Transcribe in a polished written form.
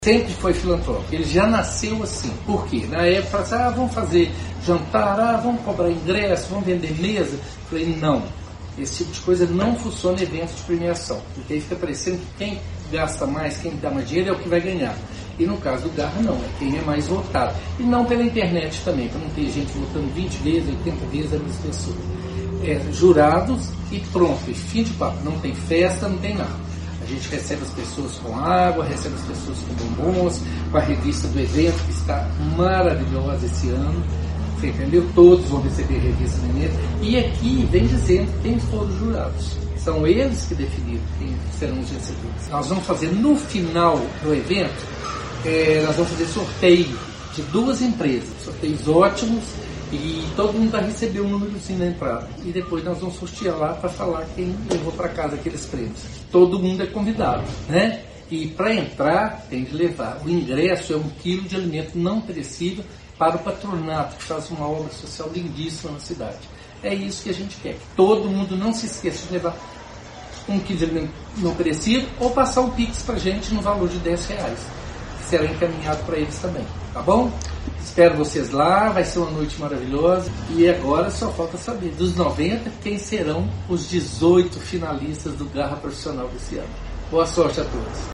Sempre foi filantrópico, ele já nasceu assim. Por quê? Na época, vamos fazer jantar, vamos cobrar ingresso, vamos vender mesa. Eu falei, não, esse tipo de coisa não funciona em eventos de premiação, porque aí fica parecendo que quem gasta mais, quem dá mais dinheiro é o que vai ganhar. E no caso do Garra não, é quem é mais votado. E não pela internet também, para não ter gente votando 20 vezes, 80 vezes as mesmas pessoas. Jurados e pronto, e fim de papo, não tem festa, não tem nada. A gente recebe as pessoas com água, recebe as pessoas com bombons, com a revista do evento, que está maravilhosa esse ano. Você entendeu? Todos vão receber a revista do evento. E aqui vem dizendo quem foram os jurados. São eles que definiram quem serão os vencedores. Nós vamos fazer no final do evento, nós vamos fazer sorteio de 2 empresas. Sorteios ótimos. E todo mundo vai receber um númerozinho na entrada. E depois nós vamos sortear lá para falar quem levou para casa aqueles prêmios. Todo mundo é convidado, né? E para entrar tem que levar. O ingresso é 1 quilo de alimento não perecível para o patronato, que faz uma obra social lindíssima na cidade. É isso que a gente quer. Que todo mundo não se esqueça de levar 1 quilo de alimento não perecível ou passar um Pix para a gente no valor de R$10. Que será encaminhado para eles também. Tá bom? Espero vocês lá, vai ser uma noite maravilhosa. E agora só falta saber, dos 90, quem serão os 18 finalistas do Garra Profissional desse ano. Boa sorte a todos.